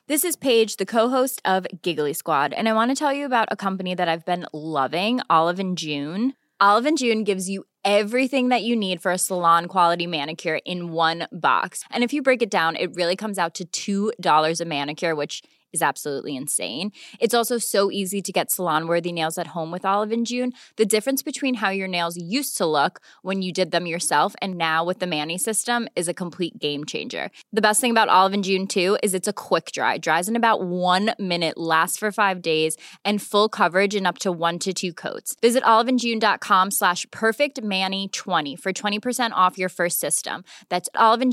This is Paige, the co-host of Giggly Squad, and I want to tell you about a company that I've been loving, Olive & June. Olive & June gives you everything that you need for a salon-quality manicure in one box. And if you break it down, it really comes out to $2 a manicure, which is absolutely insane. It's also so easy to get salon-worthy nails at home with Olive & June. The difference between how your nails used to look when you did them yourself and now with the Mani system is a complete game changer. The best thing about Olive & June, too, is it's a quick dry. Dries in about 1 minute, lasts for 5 days, and full coverage in up to 1 to 2 coats. Visit oliveandjune.com/perfectmani20 for 20% off your first system. That's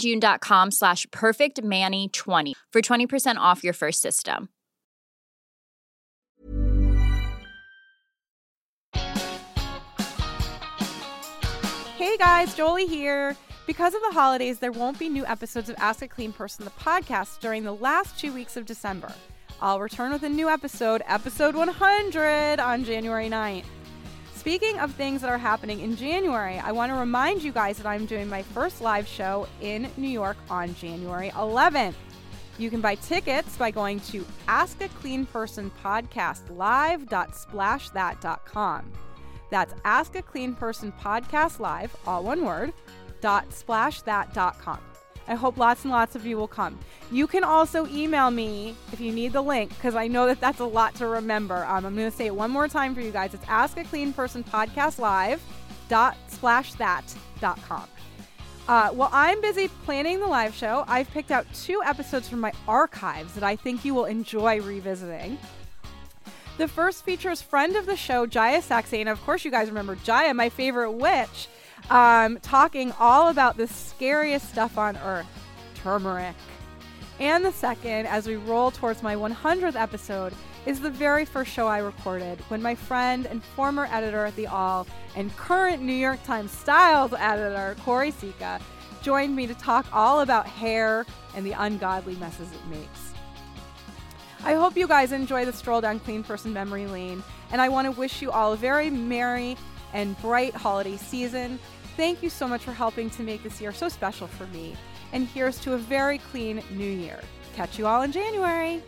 oliveandjune.com/perfectmani20 for 20% off your first system. Hey guys, Jolie here. Because of the holidays, there won't be new episodes of Ask a Clean Person, the podcast, during the last 2 weeks of December. I'll return with a new episode 100, on January 9th. Speaking of things that are happening in January, I want to remind you guys that I'm doing my first live show in New York on January 11th. You can buy tickets by going to askacleanpersonpodcastlive.splashthat.com. That's Ask a Clean Person Podcast Live, all one word, .splashthat.com. I hope lots and lots of you will come. You can also email me if you need the link, because I know that that's a lot to remember. I'm going to say it one more time for you guys. It's Ask a Clean Person Podcast Live .splashthat.com. While I'm busy planning the live show, I've picked out 2 episodes from my archives that I think you will enjoy revisiting. The first features friend of the show, Jaya Saxay, and of course you guys remember Jaya, my favorite witch, talking all about the scariest stuff on earth, turmeric. And the second, as we roll towards my 100th episode, is the very first show I recorded when my friend and former editor at The Awl and current New York Times Styles editor, Corey Sika, joined me to talk all about hair and the ungodly messes it makes. I hope you guys enjoy the stroll down Clean Person Memory Lane, and I want to wish you all a very merry and bright holiday season. Thank you so much for helping to make this year so special for me, and here's to a very clean new year. Catch you all in January.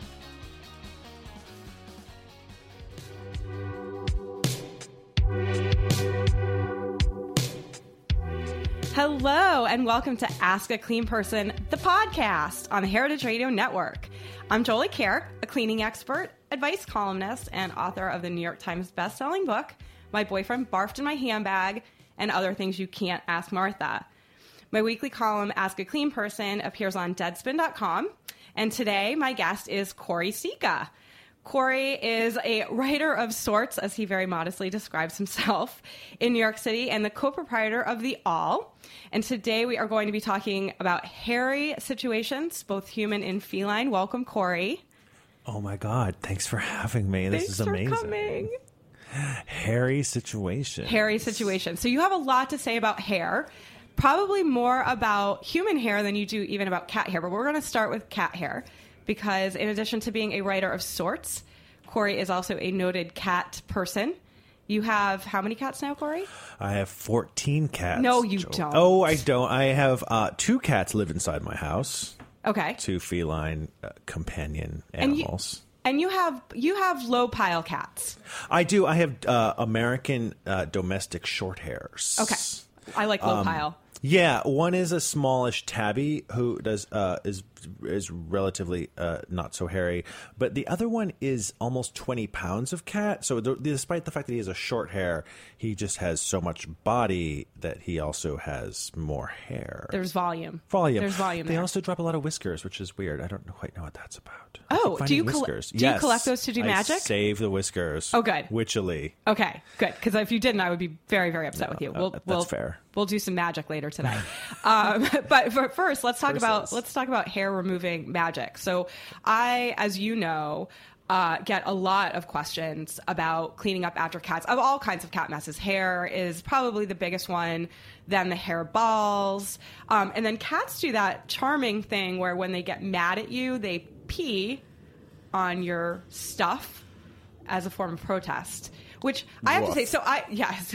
Hello, and welcome to Ask a Clean Person, the podcast on the Heritage Radio Network. I'm Jolie Kerr, a cleaning expert, advice columnist, and author of the New York Times bestselling book, My Boyfriend Barfed in My Handbag, and Other Things You Can't Ask Martha. My weekly column, Ask a Clean Person, appears on Deadspin.com, and today my guest is Corey Sika. Corey is a writer of sorts, as he very modestly describes himself, in New York City, and the co-proprietor of The Awl. And today we are going to be talking about hairy situations, both human and feline. Welcome, Corey. Oh my God. Thanks for having me. This is amazing. Thanks for coming. Hairy situation. Hairy situation. So you have a lot to say about hair, probably more about human hair than you do even about cat hair. But we're going to start with cat hair, because in addition to being a writer of sorts, Corey is also a noted cat person. You have how many cats now, Corey? I have 14 cats. No, you don't. Oh, I don't. I have 2 cats live inside my house. Okay. 2 feline companion animals. And you have low pile cats. I do. I have American domestic short hairs. Okay. I like low pile. Yeah, one is a smallish tabby who is relatively not so hairy, but the other one is almost 20 pounds of cat. So despite the fact that he has a short hair, he just has so much body that he also has more hair. There's volume. There's volume. They also drop a lot of whiskers, which is weird. I don't quite know what that's about. Oh, do you collect those to do magic? I save the whiskers. Oh, good. Witchily. Okay, good. Because if you didn't, I would be very, very upset with you. That's fair. We'll do some magic later today. But first, let's talk about hair removing magic. So I, as you know, get a lot of questions about cleaning up after cats of all kinds of cat messes. Hair is probably the biggest one, then the hair balls. And then cats do that charming thing where when they get mad at you, they pee on your stuff. as a form of protest, which I have to say. So I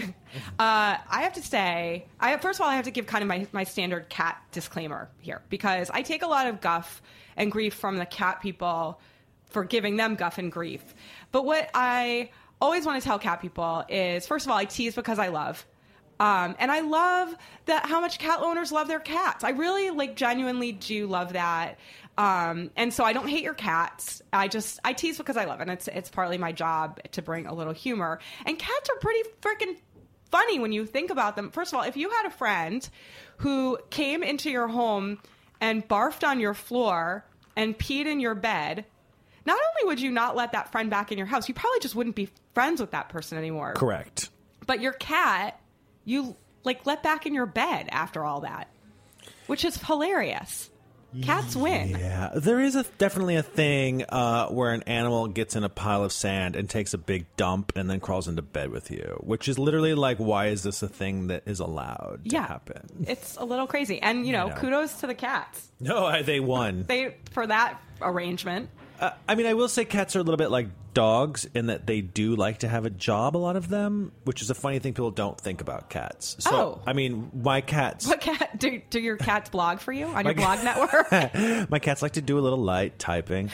have to say, first of all, I have to give kind of my standard cat disclaimer here, because I take a lot of guff and grief from the cat people for giving them guff and grief. But what I always want to tell cat people is, first of all, I tease because I love. And I love that how much cat owners love their cats. I really genuinely do love that. And so I don't hate your cats. I tease because I love it. And it's partly my job to bring a little humor. And cats are pretty freaking funny when you think about them. First of all, if you had a friend who came into your home and barfed on your floor and peed in your bed, not only would you not let that friend back in your house, you probably just wouldn't be friends with that person anymore. Correct. But your cat, you let back in your bed after all that, which is hilarious. Cats win. Yeah, there is definitely a thing where an animal gets in a pile of sand and takes a big dump and then crawls into bed with you, which is literally why is this a thing that is allowed to happen? It's a little crazy. And, kudos to the cats. No, they won. For that arrangement. I mean, I will say cats are a little bit like dogs in that they do like to have a job, a lot of them, which is a funny thing people don't think about cats. So, I mean, my cats... What cat? Do your cats blog for you on your blog network? My cats like to do a little light typing.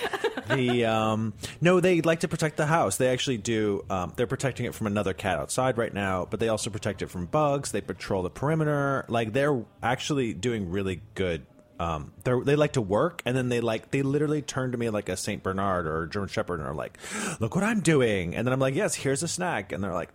No, they like to protect the house. They actually do. They're protecting it from another cat outside right now, but they also protect it from bugs. They patrol the perimeter. They're actually doing really good. They like to work, and then they literally turn to me like a Saint Bernard or a German Shepherd and are like, look what I'm doing. And then I'm like, yes, here's a snack. And they're like,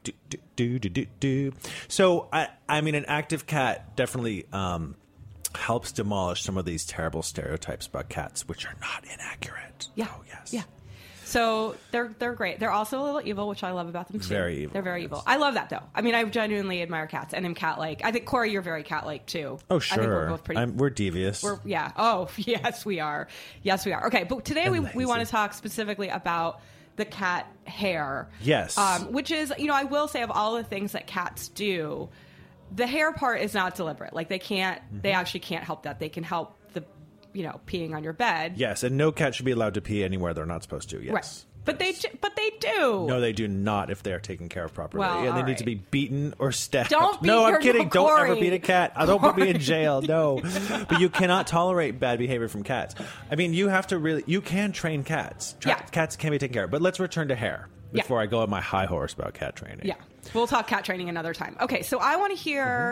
do. So I mean, an active cat definitely, helps demolish some of these terrible stereotypes about cats, which are not inaccurate. Yeah. Oh, yes. Yeah. So they're great. They're also a little evil, which I love about them too. Very evil. They're very evil. I love that though. I mean, I genuinely admire cats and am cat-like. I think Corey, you're very cat-like too. Oh sure. I think we're both pretty. We're devious. Yeah. Oh yes, we are. Yes, we are. Okay, but today we want to talk specifically about the cat hair. Yes. Which is, I will say, of all the things that cats do, the hair part is not deliberate. They can't. Mm-hmm. They actually can't help that. They can help peeing on your bed. Yes, and no cat should be allowed to pee anywhere they're not supposed to. Yes. Right. But they do. No, they do not if they are taken care of properly. Well, and they need to be beaten or stabbed. Don't beat No, I'm your kidding. Corey. Don't ever beat a cat. Don't put me in jail. No. But you cannot tolerate bad behavior from cats. I mean, you have to you can train cats. Cats can be taken care of. But let's return to hair before I go on my high horse about cat training. Yeah. We'll talk cat training another time. Okay, so I want to hear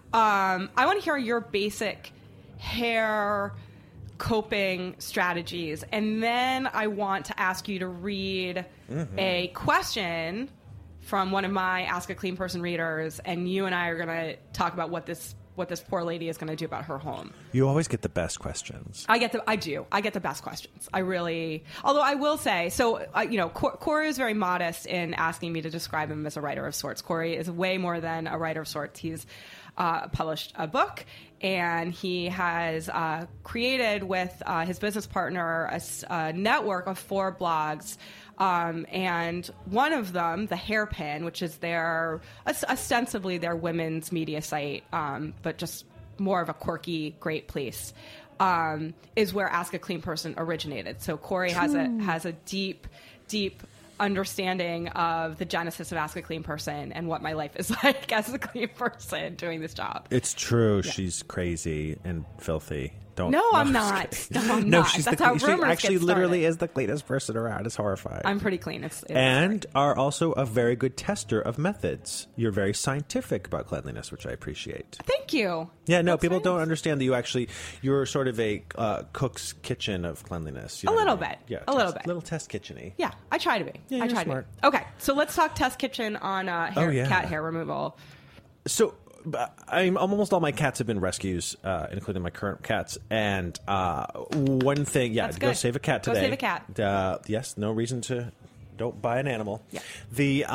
your basic hair coping strategies, and then I want to ask you to read a question from one of my Ask a Clean Person readers, and you and I are going to talk about what this poor lady is going to do about her home. You always get the best questions. I get the best questions. I really, although I will say, so Corey is very modest in asking me to describe him as a writer of sorts. Corey is way more than a writer of sorts. He's published a book, and he has created with his business partner a network of 4 blogs, and one of them, The Hairpin, which is ostensibly their women's media site, but just more of a quirky, great place, is where Ask a Clean Person originated. So Corey has a deep understanding of the genesis of Ask a Clean Person and what my life is like as a clean person doing this job. It's true. Yeah. She's crazy and filthy. I'm not. No, I'm not. That's how rumors She actually get started. Literally is the cleanest person around. It's horrifying. I'm pretty clean. And are also a very good tester of methods. You're very scientific about cleanliness, which I appreciate. Thank you. Yeah, no, people don't understand that you're sort of a cook's kitchen of cleanliness. A little bit. Yeah, a little bit. Little test kitchen-y. Yeah, I try to be. Yeah, I try smart. to be. Okay, so let's talk test kitchen on cat hair removal. So, almost all my cats have been rescues, including my current cats. And one thing, go save a cat today. Go save a cat. Yes, no reason to don't buy an animal. Yeah. The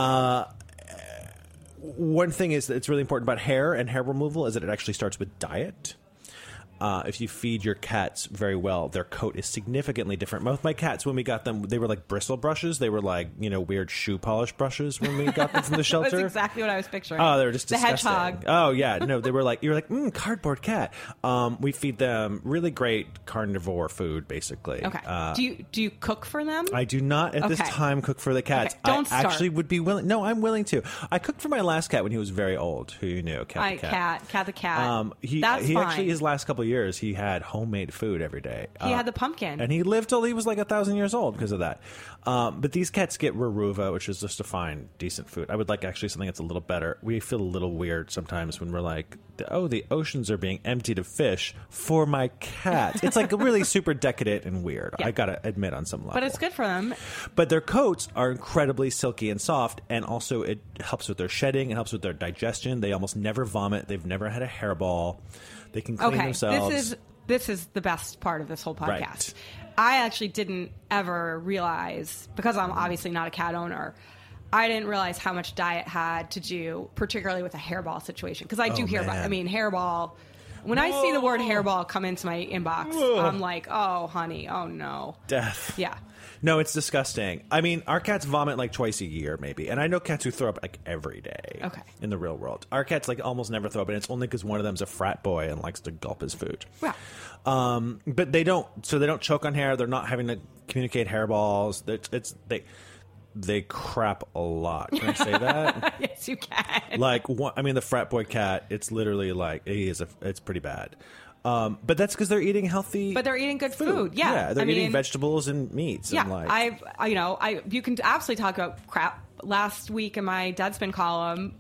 one thing is that it's really important about hair and hair removal is that it actually starts with diet. if you feed your cats very well, their coat is significantly different. Both my cats, when we got them, they were like bristle brushes. They were like, weird shoe polish brushes when we got them from the shelter. That's exactly what I was picturing. Oh, they were just the disgusting. hedgehog. Oh, yeah. No, they were like, you're like, cardboard cat. We feed them really great carnivore food, basically. Okay. Do you cook for them? I do not at this time cook for the cats. Okay. Don't I start. actually would be willing. No, I'm willing to. I cooked for my last cat when he was very old. Who you knew? Cat the cat. He That's fine. actually, his last couple of years, he had homemade food every day. He had the pumpkin. And he lived till he was like 1,000 years old because of that. But these cats get Raruva, which is just a fine, decent food. I would like actually something that's a little better. We feel a little weird sometimes when we're like, the oceans are being emptied of fish for my cat. It's like really super decadent and weird. Yeah. I gotta admit on some level. But it's good for them. But their coats are incredibly silky and soft, and also it helps with their shedding. It helps with their digestion. They almost never vomit. They've never had a hairball. They can clean themselves. This is the best part of this whole podcast. Right. I actually didn't ever realize, because I'm obviously not a cat owner, I didn't realize how much diet had to do, particularly with a hairball situation. Because I do hear about, hairball. When I see the word hairball come into my inbox, I'm like, oh, honey, oh no. Death. Yeah. No, it's disgusting. I mean, our cats vomit like twice a year, maybe. And I know cats who throw up like every day in the real world. Our cats like almost never throw up, and it's only because one of them's a frat boy and likes to gulp his food. Yeah. But they don't choke on hair. They're not having to communicate hairballs. They crap a lot. Can I say that? Yes, you can. Like, the frat boy cat, it's literally like, it's pretty bad. But that's because they're eating healthy. But they're eating good food. Yeah. They're eating vegetables and meats. Yeah. And you can absolutely talk about crap. Last week in my Deadspin column,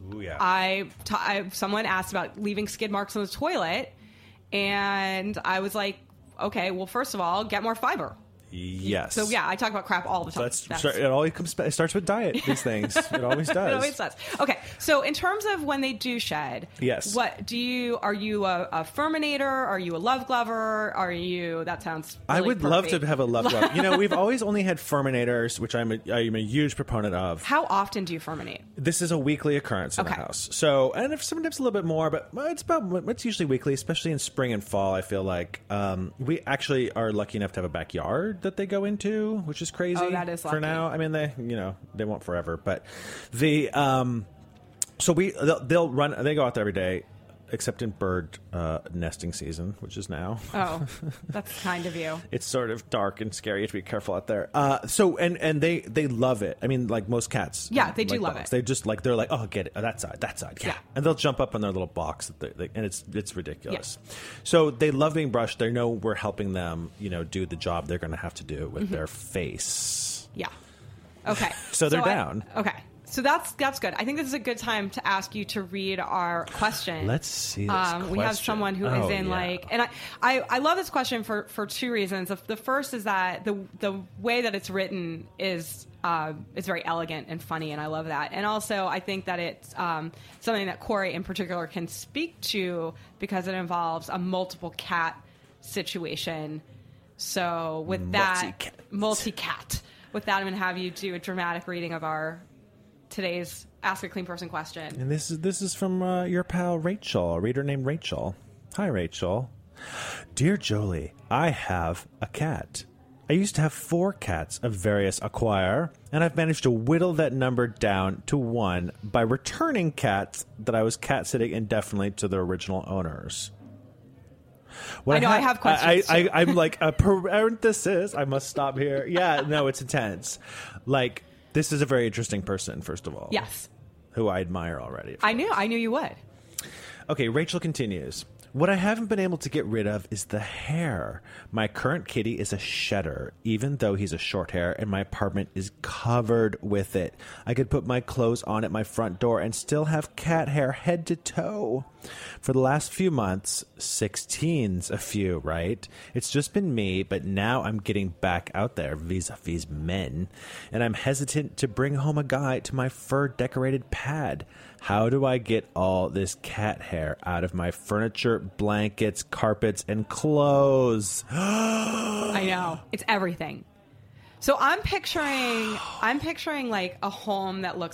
someone asked about leaving skid marks on the toilet. And I was like, okay, well, first of all, get more fiber. Yes. So I talk about crap all the time. It starts with diet. These things. It always does. It always does. Okay. So in terms of when they do shed, yes. Are you a Furminator? Are you a love glover? That sounds. Really I would perfect. love to have a love glover. We've always only had Furminators, which I'm a huge proponent of. How often do you Furminate? This is a weekly occurrence in the house. So, and if sometimes a little bit more, but it's usually weekly, especially in spring and fall. I feel like we actually are lucky enough to have a backyard that they go into, which is crazy. Oh, that is lucky. For now. I mean, they won't forever, but they'll run. They go out there every day, except in bird nesting season, which is now. Oh, that's kind of you. It's sort of dark and scary. You have to be careful out there. And they love it. I mean, like most cats. Yeah, they do like love dogs. it. They just like, they're like, oh, get it, that side, yeah. And they'll jump up on their little box, and it's ridiculous. Yeah. So they love being brushed. They know we're helping them, do the job they're going to have to do with their face. Yeah. Okay. So they're down. Okay. So that's good. I think this is a good time to ask you to read our question. Let's see this question. We have someone who is in and I love this question for two reasons. The first is that the way that it's written is very elegant and funny, and I love that. And also, I think that it's something that Corey in particular can speak to because it involves a multiple cat situation. So with multi-cat. With that, I'm going to have you do a dramatic reading of our today's Ask a Clean Person question. And this is from your pal Rachel, a reader named Rachel. Hi, Rachel. Dear Jolie, I have a cat. I used to have 4 cats of various acquire, and I've managed to whittle that number down to 1 by returning cats that I was cat-sitting indefinitely to their original owners. I have questions. I'm like, a parenthesis. I must stop here. Yeah, no, it's intense. Like, this is a very interesting person, first of all. Yes. Who I admire already. I knew you would. Okay, Rachel continues. What I haven't been able to get rid of is the hair. My current kitty is a shedder, even though he's a short hair, and my apartment is covered with it. I could put my clothes on at my front door and still have cat hair head to toe. For the last few months, 16's a few, right? It's just been me, but now I'm getting back out there vis-a-vis men, and I'm hesitant to bring home a guy to my fur-decorated pad. How do I get all this cat hair out of my furniture, blankets, carpets, and clothes? I know. It's everything. So I'm picturing like a home that looks like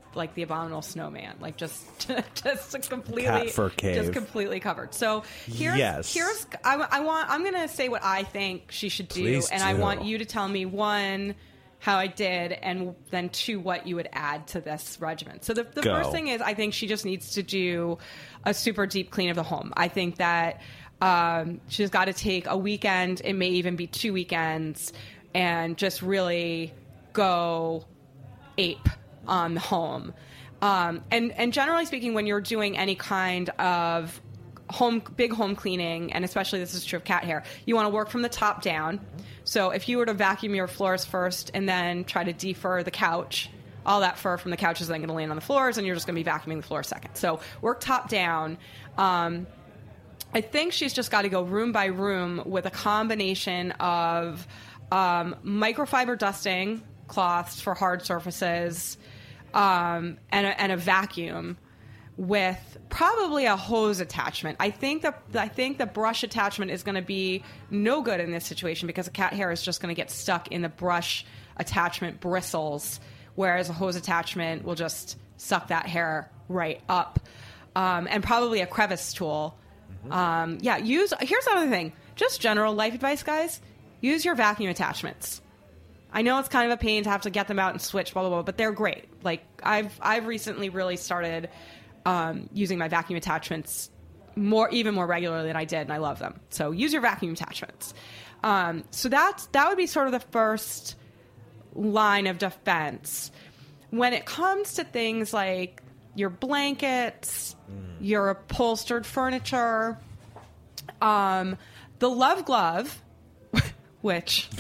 like the abominable snowman, like just completely Cat fur cave. just completely covered. So here's I'm gonna say what I think she should do, Please and I do. want you to tell me, one, how I did, and then two, what you would add to this regimen. So the first thing is, I think she just needs to do a super deep clean of the home. I think that she's got to take a weekend, it may even be 2 weekends, and just really go ape on the home. And generally speaking, when you're doing any kind of big home cleaning, and especially this is true of cat hair, you want to work from the top down. So if you were to vacuum your floors first and then try to defur the couch, all that fur from the couch is then going to land on the floors, and you're just going to be vacuuming the floor second. So work top down. I think she's just got to go room by room with a combination of microfiber dusting cloths for hard surfaces, and a vacuum with probably a hose attachment. I think the brush attachment is going to be no good in this situation because the cat hair is just going to get stuck in the brush attachment bristles, whereas a hose attachment will just suck that hair right up. And probably a crevice tool. Here's the other thing. Just general life advice, guys. Use your vacuum attachments. I know it's kind of a pain to have to get them out and switch, blah, blah, blah, but they're great. Like, I've recently really started using my vacuum attachments even more regularly than I did, and I love them. So use your vacuum attachments. So that would be sort of the first line of defense. When it comes to things like your blankets, your upholstered furniture, the Love Glove, which...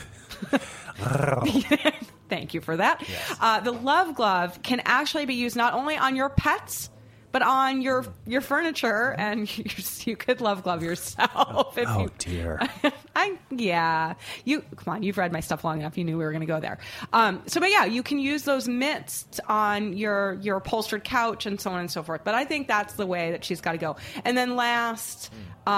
Thank you for that. Yes. The Love Glove can actually be used not only on your pets, but on your furniture, and you could Love Glove yourself. Dear. Come on, you've read my stuff long enough. You knew we were going to go there. You can use those mitts on your upholstered couch and so on and so forth. But I think that's the way that she's got to go. And then last,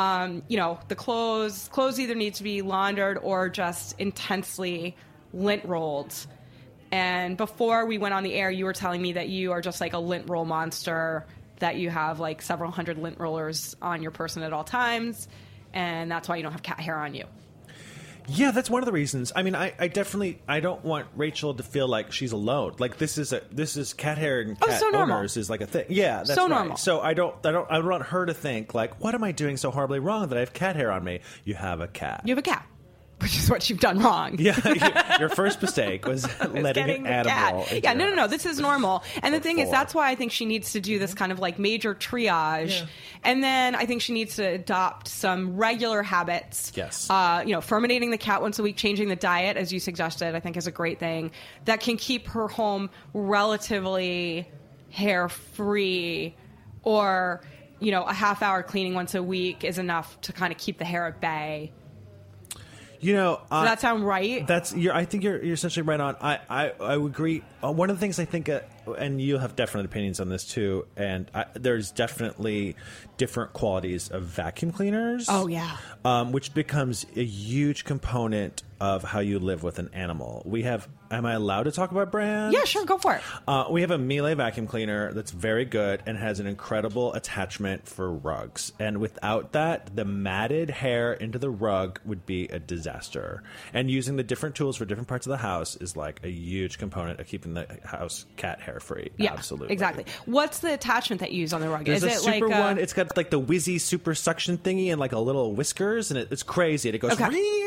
the clothes either need to be laundered or just intensely lint rolled. And before we went on the air, you were telling me that you are just like a lint roll monster, that you have like several hundred lint rollers on your person at all times, and that's why you don't have cat hair on you. Yeah, that's one of the reasons. I mean, I definitely don't want Rachel to feel like she's alone. Like this is cat hair and cat owners is like a thing. Yeah, that's so right. normal. So I don't want her to think like, what am I doing so horribly wrong that I have cat hair on me? You have a cat. You have a cat. Which is what you've done wrong. Yeah, your first mistake was letting an animal. Yeah, no. This is normal. And the thing is, that's why I think she needs to do this kind of like major triage. Yeah. And then I think she needs to adopt some regular habits. Yes. Ferminating the cat once a week, changing the diet, as you suggested, I think is a great thing that can keep her home relatively hair-free, or, a half-hour cleaning once a week is enough to kind of keep the hair at bay. Does that sound right? I think you're essentially right on. I would agree. One of the things I think, and you'll have definite opinions on this too, and there's definitely different qualities of vacuum cleaners. Oh, yeah. Which becomes a huge component of how you live with an animal. Am I allowed to talk about brands? Yeah, sure, go for it. We have a Miele vacuum cleaner that's very good and has an incredible attachment for rugs. And without that, the matted hair into the rug would be a disaster. And using the different tools for different parts of the house is like a huge component of keeping the house cat hair free. Yeah, absolutely. Exactly. What's the attachment that you use on the rug? There's is a it super like one. It's got like the whizzy super suction thingy and like a little whiskers, and it's crazy. And it goes... Okay.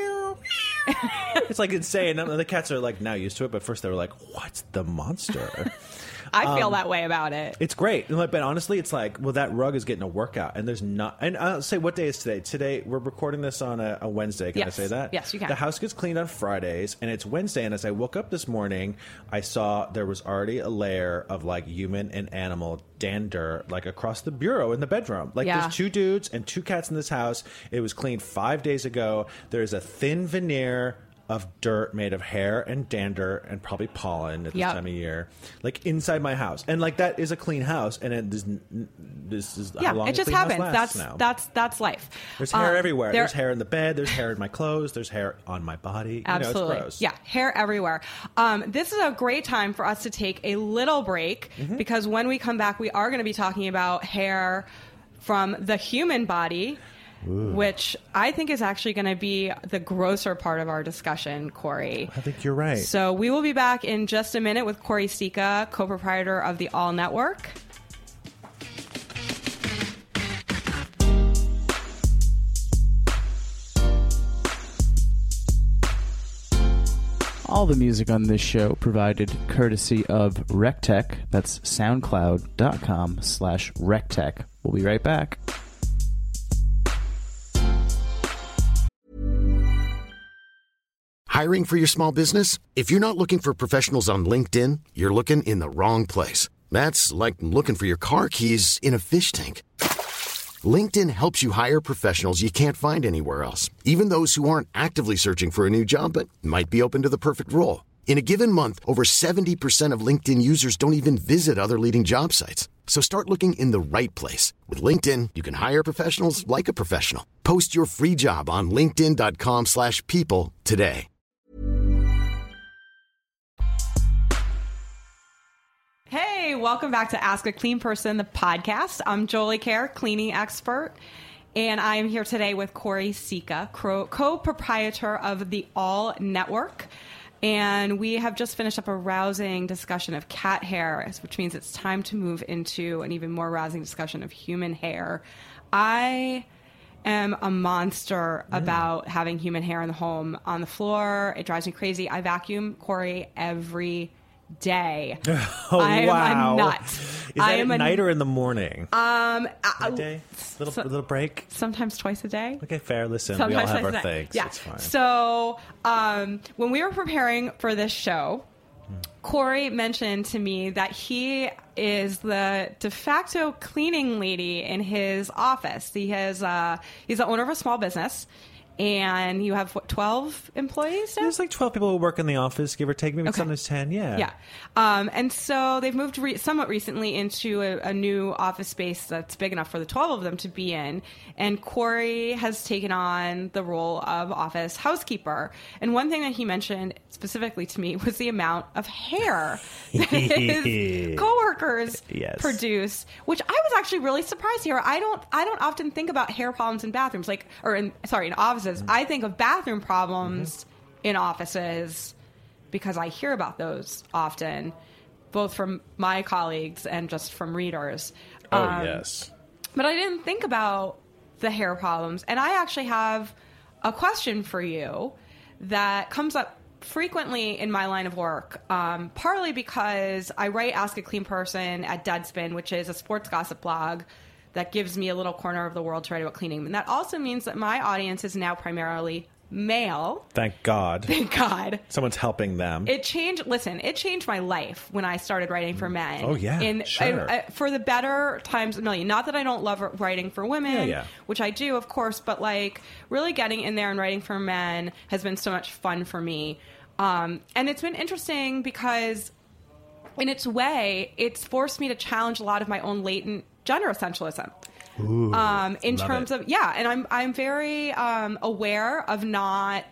It's like insane. And the cats are like now used to it, but first they were like, "What's the monster?" I feel that way about it. It's great, but honestly, it's like, well, that rug is getting a workout, and there's not. And I'll say, what day is today? Today we're recording this on a Wednesday. Can I say that? Yes, you can. The house gets cleaned on Fridays, and it's Wednesday. And as I woke up this morning, I saw there was already a layer of like human and animal dander like across the bureau in the bedroom. Like there's 2 dudes and 2 cats in this house. It was cleaned 5 days ago. There's a thin veneer of dirt made of hair and dander and probably pollen at this time of year, like inside my house. And like that is a clean house, and this is how long it just happens. That's life. There's hair everywhere. There's hair in the bed. There's hair in my clothes. There's hair on my body. Absolutely, you know, it's gross. Yeah, hair everywhere. This is a great time for us to take a little break because when we come back, we are going to be talking about hair from the human body. Ooh. Which I think is actually going to be the grosser part of our discussion, Corey. I think you're right. So we will be back in just a minute with Corey Sika, co-proprietor of the All Network. All the music on this show provided courtesy of RecTech. That's soundcloud.com/RecTech. We'll be right back. Hiring for your small business? If you're not looking for professionals on LinkedIn, you're looking in the wrong place. That's like looking for your car keys in a fish tank. LinkedIn helps you hire professionals you can't find anywhere else, even those who aren't actively searching for a new job but might be open to the perfect role. In a given month, over 70% of LinkedIn users don't even visit other leading job sites. So start looking in the right place. With LinkedIn, you can hire professionals like a professional. Post your free job on linkedin.com/people today. Hey, welcome back to Ask a Clean Person, the podcast. I'm Jolie Kerr, cleaning expert, and I am here today with Corey Sika, co-proprietor of the All Network. And we have just finished up a rousing discussion of cat hair, which means it's time to move into an even more rousing discussion of human hair. I am a monster about having human hair in the home, on the floor. It drives me crazy. I vacuum, Corey, every day. Oh, I am wow. a nut. Is that at night or in the morning? Day? Little break? Sometimes twice a day. Okay, fair. Listen, Sometimes we all have our day. things. Yeah. It's fine. So when we were preparing for this show, Corey mentioned to me that he is the de facto cleaning lady in his office. He's the owner of a small business. And you have, 12 employees now? There's like 12 people who work in the office, give or take, maybe sometimes 10, yeah. Yeah. And so they've moved somewhat recently into a new office space that's big enough for the 12 of them to be in. And Corey has taken on the role of office housekeeper. And one thing that he mentioned specifically to me was the amount of hair that his coworkers produce, which I was actually really surprised to hear. I don't often think about hair problems in bathrooms, in offices. I think of bathroom problems in offices because I hear about those often, both from my colleagues and just from readers. Yes. But I didn't think about the hair problems. And I actually have a question for you that comes up frequently in my line of work, partly because I write Ask a Clean Person at Deadspin, which is a sports gossip blog that gives me a little corner of the world to write about cleaning. And that also means that my audience is now primarily male. Thank God. Thank God. Someone's helping them. It changed my life when I started writing for men. Oh, yeah. Sure. For the better times a million. Not that I don't love writing for women, which I do, of course, but like really getting in there and writing for men has been so much fun for me. And it's been interesting because in its way, it's forced me to challenge a lot of my own latent gender essentialism. Ooh, in terms of, and I'm very aware of not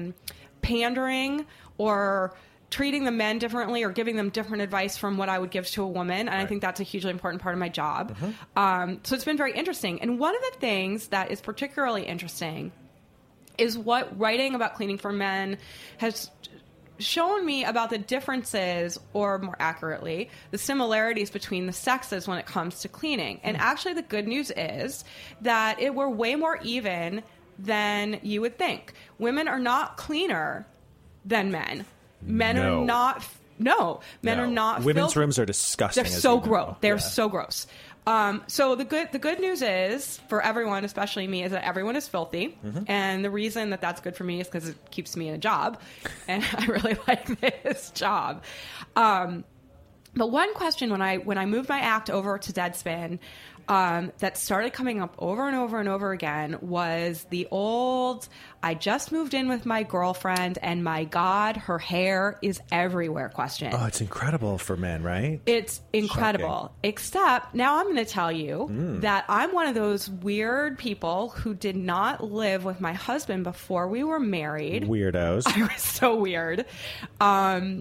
pandering or treating the men differently or giving them different advice from what I would give to a woman. And I think that's a hugely important part of my job. So it's been very interesting. And one of the things that is particularly interesting is what writing about cleaning for men has shown me about the differences, or more accurately, the similarities between the sexes when it comes to cleaning. And actually the good news is that we're way more even than you would think. Women are not cleaner than men. Men are not... Men are not... Women's rooms are disgusting. They're so gross. They're so gross. So the good news is, for everyone, especially me, is that everyone is filthy. And the reason that that's good for me is because it keeps me in a job. And I really like this job. But one question when I moved my act over to Deadspin, that started coming up over and over and over again was the old, I just moved in with my girlfriend and my God, her hair is everywhere question. Oh, it's incredible for men, right? It's incredible. Shocking. Except now I'm going to tell you that I'm one of those weird people who did not live with my husband before we were married. Weirdos. I was so weird. And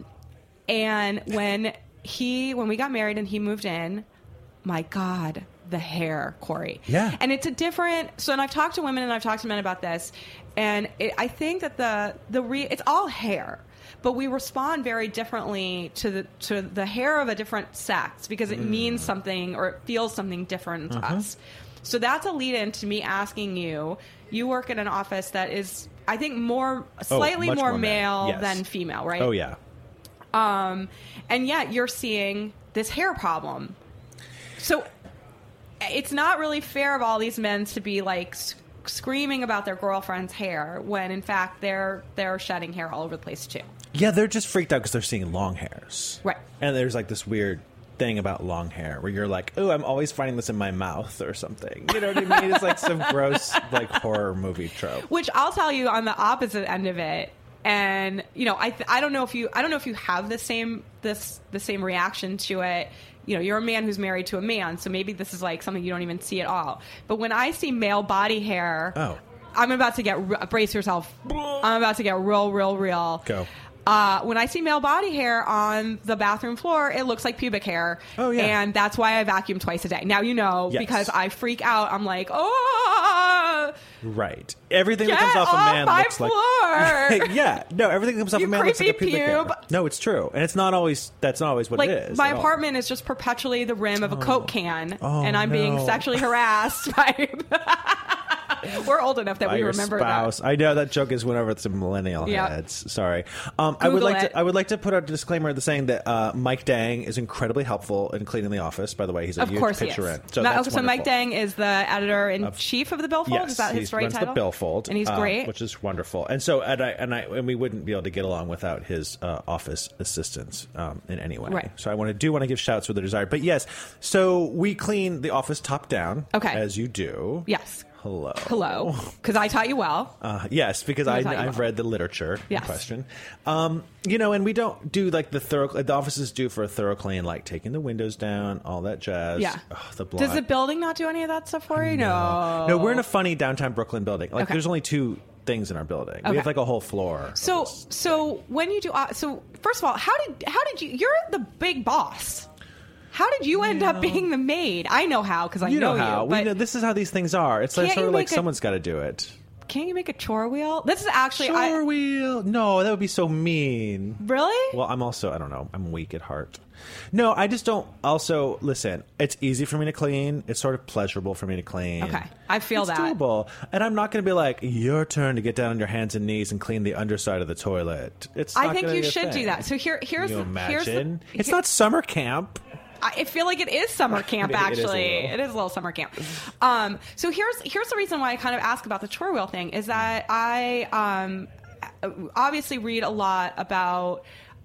when we got married and he moved in, my God, the hair, Corey. Yeah. And it's a different, and I've talked to women and I've talked to men about this, and I think that it's all hair, but we respond very differently to the hair of a different sex because it means something or it feels something different to us. So that's a lead in to me asking you work in an office that is, I think, slightly much more more male yes. than female, right? Oh, yeah. And yet you're seeing this hair problem. So it's not really fair of all these men to be like screaming about their girlfriend's hair when in fact they're shedding hair all over the place too. Yeah, they're just freaked out because they're seeing long hairs. Right. And there's like this weird thing about long hair where you're like, oh, I'm always finding this in my mouth or something. You know what I mean? It's like some gross like horror movie trope. Which I'll tell you on the opposite end of it. And I don't know if you have the same reaction to it. You're a man who's married to a man, so maybe this is like something you don't even see at all. But when I see male body hair, I'm about to get brace yourself. I'm about to get real. Go. When I see male body hair on the bathroom floor, it looks like pubic hair. Oh, yeah. And that's why I vacuum twice a day. Now Yes. because I freak out. I'm like, oh, right. Everything that get comes off a man my looks floor. like yeah. No, everything that comes off You a man looks like a creepy pubic hair. pube. No, it's true, and that's not always what like, it is. my at all. apartment is just perpetually the rim of a Coke can, Oh, and I'm being no. sexually harassed by. We're old enough that By we your remember spouse. that. I know that joke is went over some millennial Yep. heads. Sorry. I would Google like it. to. I would like to put out a disclaimer the saying that Mike Dang is incredibly helpful in cleaning the office. By the way, he's a Of huge course he pitcher is. in. So that's so Mike wonderful. Dang is the editor in chief of the Billfold. Yes, Is that his right runs title? the Billfold, and he's great. which is wonderful. And so, and we wouldn't be able to get along without his office assistance in any way. Right. So I want to give shouts where they're desired. But yes, so we clean the office top down. Okay. As you do. Yes. Hello. Because I taught you well. Yes, because I thought you I've were. read the literature Yes. in question. And we don't do like the offices do for a thorough clean, like taking the windows down, all that jazz. Yeah. The block. Does the building not do any of that stuff for you? No. No, we're in a funny downtown Brooklyn building. Like, Okay. there's only two things in our building. We Okay. have like a whole floor. So when you do, so first of all, how did you? You're the big boss. How did you end up being the maid? I know how because I You know you. how. But We know this is how these things are. It's like Can't sort you of like make a- someone's got to do it. can't you make a chore wheel? This is actually Chore wheel. No, that would be so mean. Really? Well, I'm also, I don't know, I'm weak at heart. No, I just don't. Also, listen, it's easy for me to clean. It's sort of pleasurable for me to clean. Okay. I feel it's that. doable. And I'm not going to be like, your turn to get down on your hands and knees and clean the underside of the toilet. It's I not think gonna you be a should thing. do that. So here's Can you the imagine? It's not summer camp. I feel like it is summer camp. It is a Actually, little. it is a little summer camp. So here's the reason why I kind of ask about the chore wheel thing is that I obviously read a lot about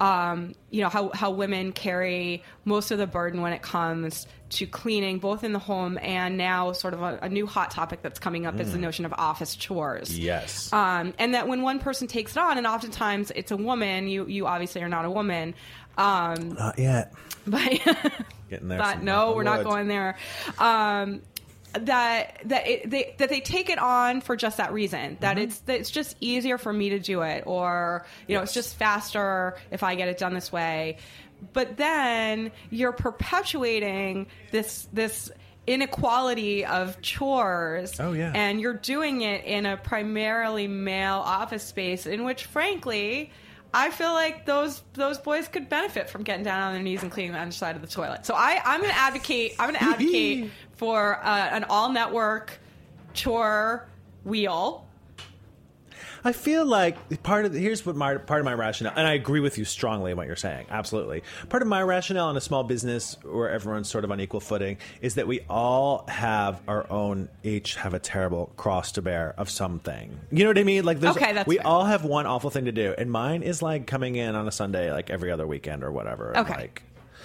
how women carry most of the burden when it comes to cleaning, both in the home and now sort of a new hot topic that's coming up is the notion of office chores. Yes. And that when one person takes it on, and oftentimes it's a woman, you obviously are not a woman. Not yet. But Getting there. but some no, knock on we're not wood. going there. That they take it on for just that reason. That it's just easier for me to do it, or it's just faster if I get it done this way. But then you're perpetuating this inequality of chores. Oh, yeah. And you're doing it in a primarily male office space in which, frankly, I feel like those boys could benefit from getting down on their knees and cleaning the underside of the toilet. So I'm going to advocate for an all-network chore wheel. I feel like part of my rationale, and I agree with you strongly in what you're saying. Absolutely, part of my rationale in a small business where everyone's sort of on equal footing is that we all have each have a terrible cross to bear of something. You know what I mean? Like, that's we fair. all have one awful thing to do, and mine is like coming in on a Sunday, like every other weekend or whatever. Okay. I'm like,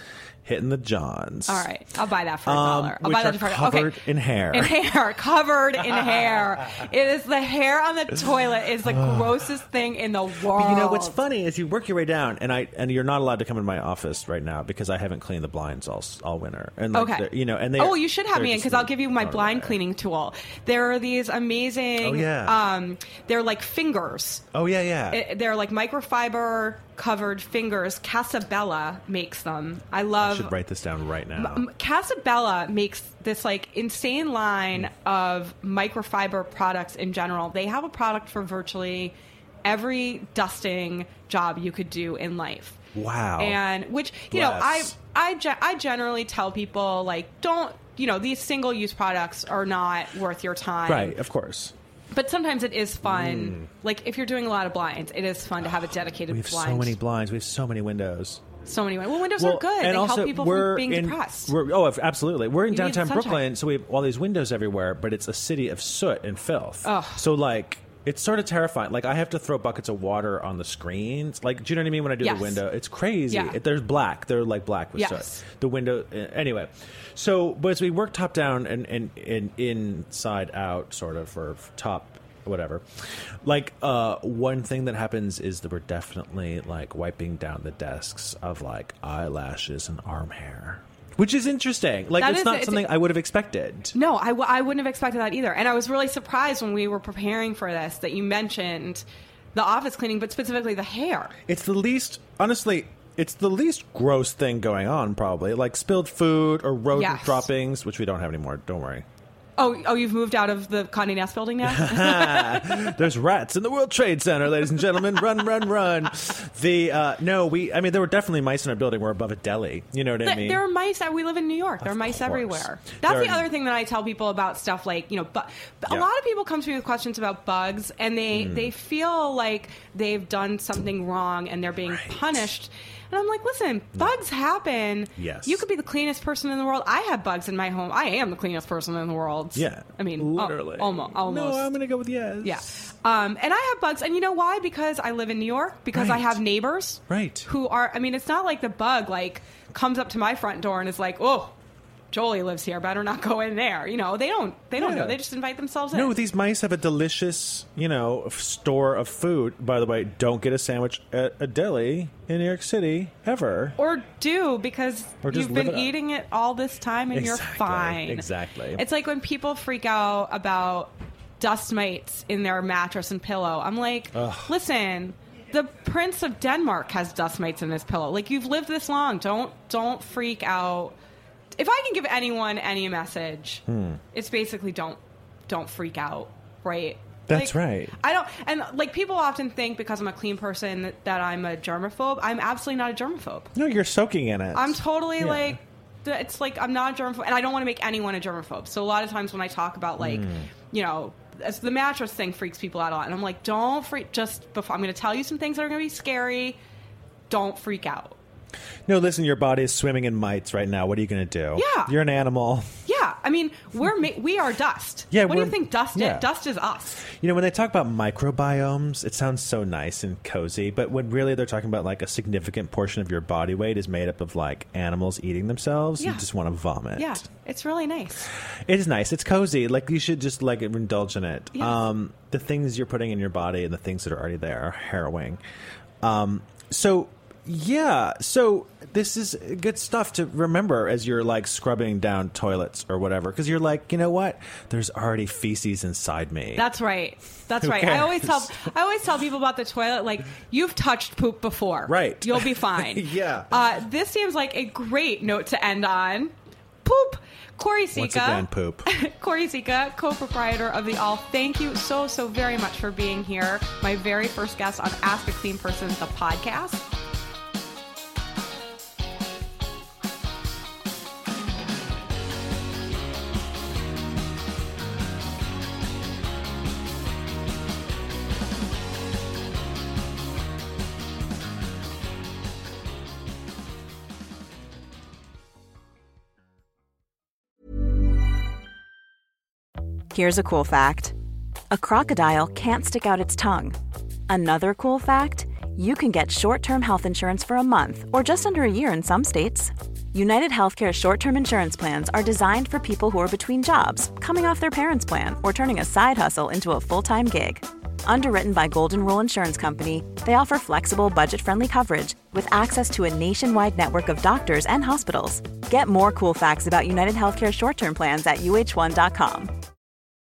hitting the Johns. All right, I'll buy that for $1. I'll which buy that are for $1. covered in hair. Covered in hair. It is the hair on the toilet is the grossest thing in the world. But you know what's funny is you work your way down, and you're not allowed to come in my office right now because I haven't cleaned the blinds all winter. And like, okay, you know, and they. Oh, you should have me in because I'll give you my blind cleaning tool. There are these amazing. Oh yeah. They're like fingers. Oh yeah. They're like microfiber covered fingers. Casabella makes them. I love. I should write this down right now. Casabella makes this like insane line of microfiber products in general. They have a product for virtually every dusting job you could do in life. Wow. And which, you Bless. know, I generally tell people like, don't, you know, these single use products are not worth your time. Right, of course. But sometimes it is fun. Like if you're doing a lot of blinds, it is fun to have a dedicated We have blind. so many blinds. We have so many windows. So many. Well, windows are good. And they also, help people from being depressed. Absolutely. We're in You need downtown sunshine. Brooklyn, so we have all these windows everywhere, but it's a city of soot and filth. Ugh. So, like, it's sort of terrifying. Like, I have to throw buckets of water on the screens. Like, do you know what I mean when I do Yes. the window? It's crazy. Yeah. There's black. They're, like, black with Yes. soot. The window... Anyway. So, but as we work top down and inside out, sort of, or top... whatever. Like, one thing that happens is that we're definitely, like, wiping down the desks of, like, eyelashes and arm hair. Which is interesting. Like, it's not something I would have expected. No, I wouldn't have expected that either. And I was really surprised when we were preparing for this that you mentioned the office cleaning, but specifically the hair. It's the least... Honestly... It's the least gross thing going on, probably. Like spilled food or rodent Yes. droppings, which we don't have anymore. Don't worry. Oh, you've moved out of the Condé Nast building now? There's rats in the World Trade Center, ladies and gentlemen. Run, run, run. There were definitely mice in our building. We're above a deli. You know what I mean? There are mice. We live in New York. There are mice course. everywhere. That's the other thing that I tell people about stuff like, you know, a lot of people come to me with questions about bugs, and they feel like they've done something wrong and they're being punished. And I'm like, listen, bugs happen. Yes. You could be the cleanest person in the world. I have bugs in my home. I am the cleanest person in the world. Yeah. I mean, literally. Almost. No, I'm going to go with yes. Yeah. And I have bugs. And you know why? Because I live in New York. Because I Right. have neighbors. Right. Who are, I mean, it's not like the bug, like, comes up to my front door and is like, oh, Jolie lives here, better not go in there. You know, they don't know. They just invite themselves in. No, these mice have a delicious, store of food. By the way, don't get a sandwich at a deli in New York City ever. Or do, because Or just you've live been it up. eating it all this time and you're fine. Exactly. It's like when people freak out about dust mites in their mattress and pillow. I'm like, listen, the Prince of Denmark has dust mites in his pillow. Like, you've lived this long. Don't freak out. If I can give anyone any message, it's basically don't freak out, right? That's right. I don't, and like people often think because I'm a clean person that I'm a germaphobe. I'm absolutely not a germaphobe. No, you're soaking in it. I'm totally like, it's like I'm not a germaphobe, and I don't want to make anyone a germaphobe. So a lot of times when I talk about like, as the mattress thing freaks people out a lot, and I'm like, don't freak. Just before I'm going to tell you some things that are going to be scary. Don't freak out. No, listen, your body is swimming in mites right now. What are you going to do? Yeah. You're an animal. Yeah, I mean, we are dust. Yeah, what do you think dust yeah. is? Dust is us. When they talk about microbiomes, it sounds so nice and cozy, but when really they're talking about like a significant portion of your body weight is made up of like animals eating themselves, you just want to vomit. Yeah, it's really nice. It is nice. It's cozy. Like you should just like indulge in it. Yes. The things you're putting in your body and the things that are already there are harrowing. So this is good stuff to remember as you're like scrubbing down toilets or whatever, because you're like, you know what? There's already feces inside me. That's right. That's Who right. cares? I always tell people about the toilet, like, you've touched poop before. Right. You'll be fine. Yeah. This seems like a great note to end on. Poop. Corey Sika. Once again, poop. Corey Sika, co-proprietor of The All. Thank you so very much for being here. My very first guest on Ask a Clean Person, the podcast. Here's a cool fact. A crocodile can't stick out its tongue. Another cool fact, you can get short-term health insurance for a month or just under a year in some states. United Healthcare short-term insurance plans are designed for people who are between jobs, coming off their parents' plan, or turning a side hustle into a full-time gig. Underwritten by Golden Rule Insurance Company, they offer flexible, budget-friendly coverage with access to a nationwide network of doctors and hospitals. Get more cool facts about United Healthcare short-term plans at uh1.com.